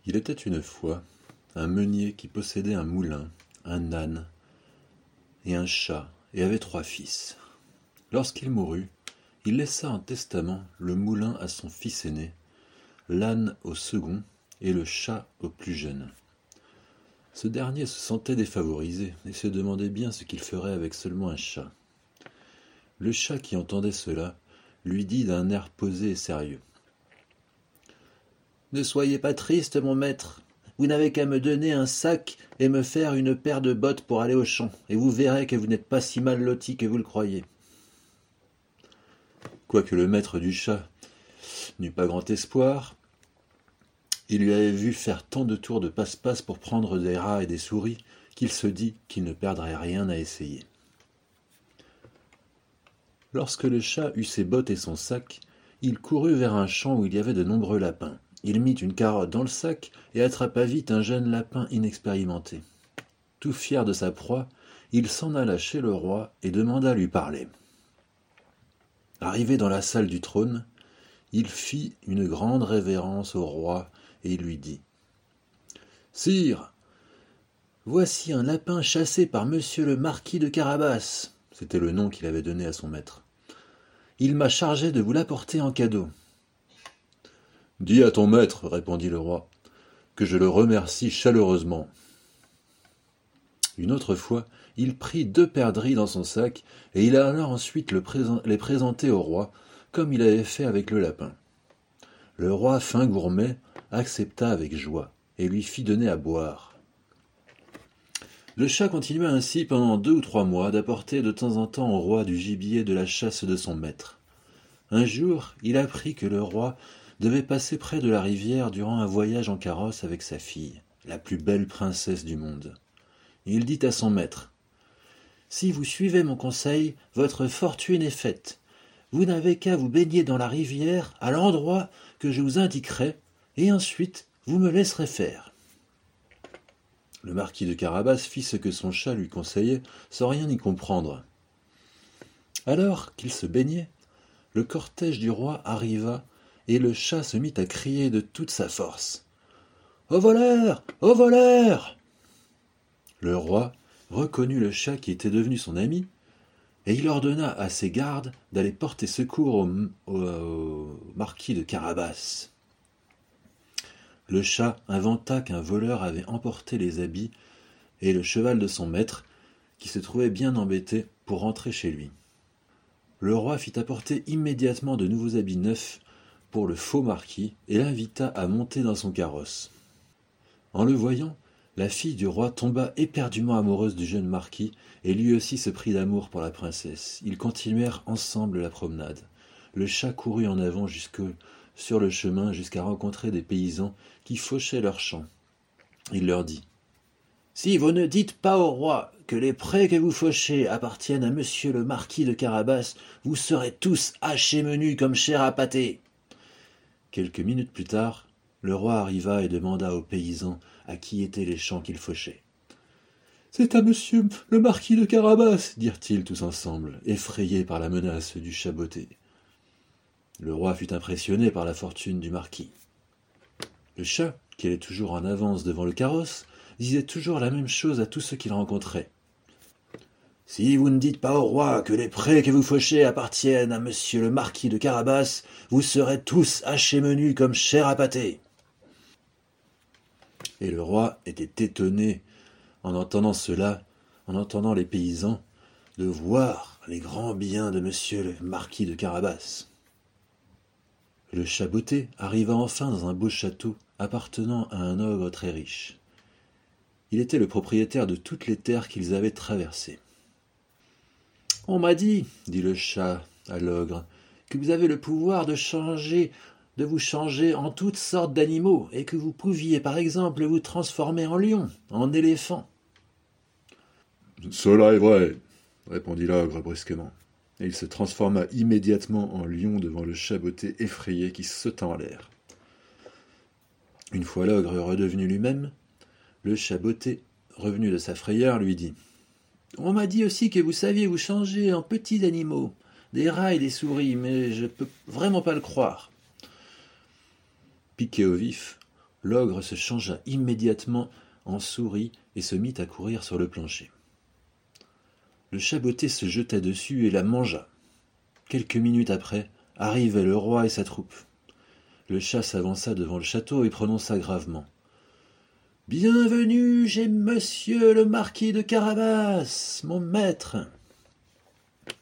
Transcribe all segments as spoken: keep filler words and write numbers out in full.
Il était une fois un meunier qui possédait un moulin, un âne et un chat, et avait trois fils. Lorsqu'il mourut, il laissa en testament le moulin à son fils aîné, l'âne au second et le chat au plus jeune. Ce dernier se sentait défavorisé et se demandait bien ce qu'il ferait avec seulement un chat. Le chat qui entendait cela lui dit d'un air posé et sérieux: « Ne soyez pas triste, mon maître. Vous n'avez qu'à me donner un sac et me faire une paire de bottes pour aller au champ, et vous verrez que vous n'êtes pas si mal loti que vous le croyez. » Quoique le maître du chat n'eût pas grand espoir, il lui avait vu faire tant de tours de passe-passe pour prendre des rats et des souris qu'il se dit qu'il ne perdrait rien à essayer. Lorsque le chat eut ses bottes et son sac, il courut vers un champ où il y avait de nombreux lapins. Il mit une carotte dans le sac et attrapa vite un jeune lapin inexpérimenté. Tout fier de sa proie, il s'en alla chez le roi et demanda à lui parler. Arrivé dans la salle du trône, il fit une grande révérence au roi et lui dit: « Sire, voici un lapin chassé par monsieur le marquis de Carabas. » C'était le nom qu'il avait donné à son maître. « Il m'a chargé de vous l'apporter en cadeau. » « Dis à ton maître, répondit le roi, que je le remercie chaleureusement. » Une autre fois, il prit deux perdrix dans son sac et il alla ensuite le présent, les présenter au roi, comme il avait fait avec le lapin. Le roi, fin gourmet, accepta avec joie et lui fit donner à boire. Le chat continua ainsi pendant deux ou trois mois d'apporter de temps en temps au roi du gibier de la chasse de son maître. Un jour, il apprit que le roi devait passer près de la rivière durant un voyage en carrosse avec sa fille, la plus belle princesse du monde. Il dit à son maître: « Si vous suivez mon conseil, votre fortune est faite. Vous n'avez qu'à vous baigner dans la rivière à l'endroit que je vous indiquerai, et ensuite vous me laisserez faire. » Le marquis de Carabas fit ce que son chat lui conseillait, sans rien y comprendre. Alors qu'il se baignait, le cortège du roi arriva, et le chat se mit à crier de toute sa force: « Au voleur! Au voleur !» Le roi reconnut le chat qui était devenu son ami, et il ordonna à ses gardes d'aller porter secours au, au, au marquis de Carabas. Le chat inventa qu'un voleur avait emporté les habits et le cheval de son maître, qui se trouvait bien embêté pour rentrer chez lui. Le roi fit apporter immédiatement de nouveaux habits neufs pour le faux marquis et l'invita à monter dans son carrosse. En le voyant, la fille du roi tomba éperdument amoureuse du jeune marquis et lui aussi se prit d'amour pour la princesse. Ils continuèrent ensemble la promenade. Le chat courut en avant jusque sur le chemin jusqu'à rencontrer des paysans qui fauchaient leurs champs. Il leur dit: « Si vous ne dites pas au roi que les prés que vous fauchez appartiennent à monsieur le marquis de Carabas, vous serez tous hachés menus comme chair à pâté. » Quelques minutes plus tard, le roi arriva et demanda aux paysans à qui étaient les champs qu'ils fauchaient. « C'est à monsieur le marquis de Carabas, dirent-ils tous ensemble, effrayés par la menace du chat botté. Le roi fut impressionné par la fortune du marquis. Le chat, qui allait toujours en avance devant le carrosse, disait toujours la même chose à tous ceux qu'il rencontrait. « Si vous ne dites pas au roi que les prés que vous fauchez appartiennent à monsieur le marquis de Carabas, vous serez tous hachés menus comme chair à pâté. » Et le roi était étonné, en entendant cela, en entendant les paysans, de voir les grands biens de monsieur le marquis de Carabas. Le chat botté arriva enfin dans un beau château appartenant à un ogre très riche. Il était le propriétaire de toutes les terres qu'ils avaient traversées. « On m'a dit, dit le chat à l'ogre, que vous avez le pouvoir de changer, de vous changer en toutes sortes d'animaux, et que vous pouviez par exemple vous transformer en lion, en éléphant. »« Cela est vrai, répondit l'ogre brusquement, et il se transforma immédiatement en lion devant le chat botté effrayé qui sauta en l'air. Une fois l'ogre redevenu lui-même, le chat botté, revenu de sa frayeur, lui dit: « On m'a dit aussi que vous saviez vous changer en petits animaux, des rats et des souris, mais je ne peux vraiment pas le croire. » Piqué au vif, l'ogre se changea immédiatement en souris et se mit à courir sur le plancher. Le chaboté se jeta dessus et la mangea. Quelques minutes après, arrivaient le roi et sa troupe. Le chat s'avança devant le château et prononça gravement. « Bienvenue chez monsieur le marquis de Carabas, mon maître !»« Comment ?»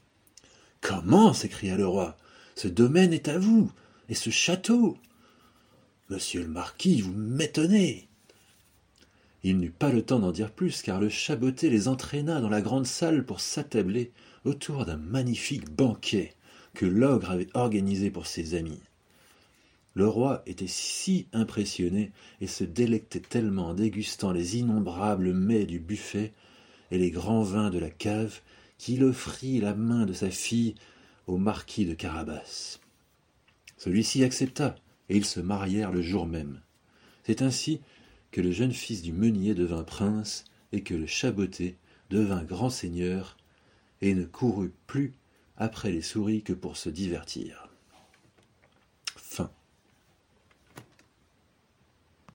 s'écria le roi. « Ce domaine est à vous, et ce château !»« Monsieur le marquis, vous m'étonnez !» Il n'eut pas le temps d'en dire plus, car le chaboté les entraîna dans la grande salle pour s'attabler autour d'un magnifique banquet que l'ogre avait organisé pour ses amis. Le roi était si impressionné et se délectait tellement en dégustant les innombrables mets du buffet et les grands vins de la cave qu'il offrit la main de sa fille au marquis de Carabas. Celui-ci accepta et ils se marièrent le jour même. C'est ainsi que le jeune fils du meunier devint prince et que le chaboté devint grand seigneur et ne courut plus après les souris que pour se divertir.